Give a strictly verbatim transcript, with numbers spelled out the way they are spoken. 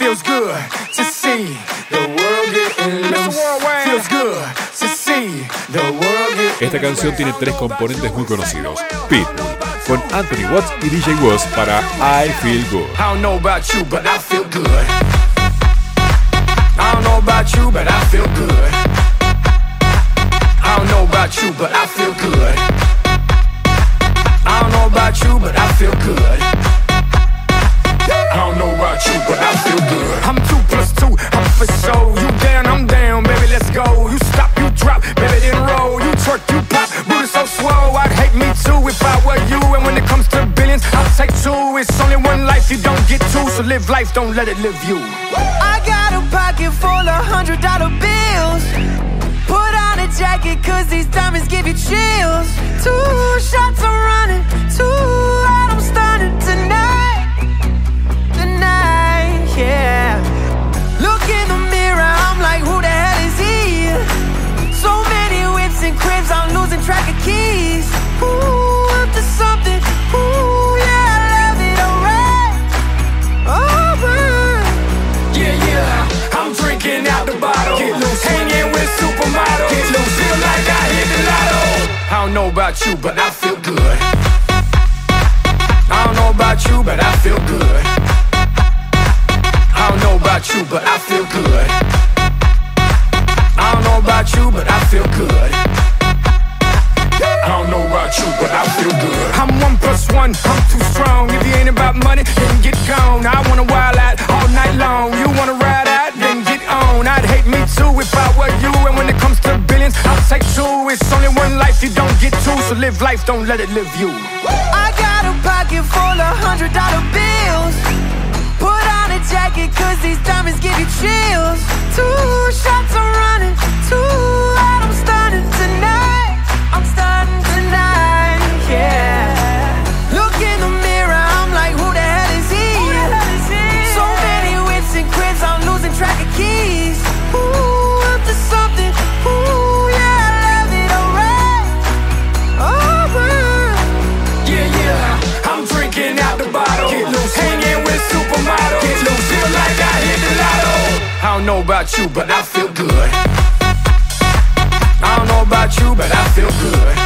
feels good to see the world getting loose. Feels good to see the world getting. Esta canción tiene tres componentes muy conocidos. Pitbull, con Anthony Watts y D J Woz para I Feel Good. I don't know about you, but I feel good. I don't know about you, but I feel good. I don't know about you, but I feel good. I don't know about you, but I feel good. I don't know about you, but I feel good. I'm two plus two, I'm for sure. You down, I'm down, baby, let's go. You stop, you drop, baby, then roll. You twerk, you pop, booty so swole. I'd hate me too if I were you. And when it comes to billions, I'll take two. It's only one life, you don't get two. So live life, don't let it live you. I got a pocket full of hundred dollar bills. Put on a jacket, cause these diamonds give you chills. Two shots I'm running, two out I'm stunning tonight. Tonight, yeah. Look in the mirror, I'm like, who the hell is he? So many whips and cribs, I'm losing track of keys. Ooh, up to something, ooh, yeah, I love it, alright. Alright. Yeah, yeah, I'm drinking out the bottle. Get loose, hanging with supermodels. Get loose, feel like I hit the lotto. I don't know about you, but I feel good. I don't know about you, but I feel good. I don't know about you, but I feel good. I don't know about you, but I feel good. I don't know about you, but I feel good. I'm one plus one, I'm too strong. If you ain't about money, then get gone. I wanna wild out all night long. You wanna ride out, then get on. I'd hate me too if I were you. And when it comes to billions, I'll take two. It's only one life, you don't get two. So live life, don't let it live you. I got a pocket full of hundred dollar bills. Put on a jacket, cause these diamonds give you chills. Two shots I'm running, two out I'm stunning tonight. I'm stunning tonight, yeah. Look in the mirror, I'm like, who the hell is he? So many whips and cribs, I'm losing track of keys. Ooh, up to something, ooh, yeah, I love it, alright. Alright. Yeah, yeah, I'm drinking out the bottle. Get loose, hanging with supermodels. Get loose, feel like I hit the lotto. I don't know about you, but I feel good. I don't know about you, but I feel good.